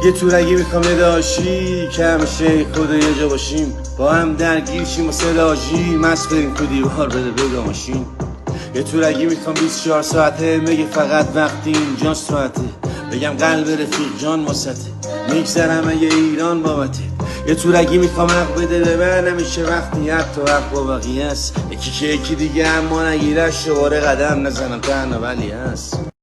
یه تورگی میخوام داشی که همیشه خود یه جا باشیم، با هم درگیر شیم و صداجی مست بریم تو دیوار بده بگا ماشین. یه تورگی میخوام 24 ساعته، میگه فقط وقتی اینجا ساعته، بگم قلب رفیق جان واسطه، میگذرم اگه ایران بابته. یه تورگی میخوام حق بده به من همیشه وقتی حق تو حق با بقیه است، یکی که یکی دیگه اما نگیرش شواره قدم نزنم تنها ولی هست.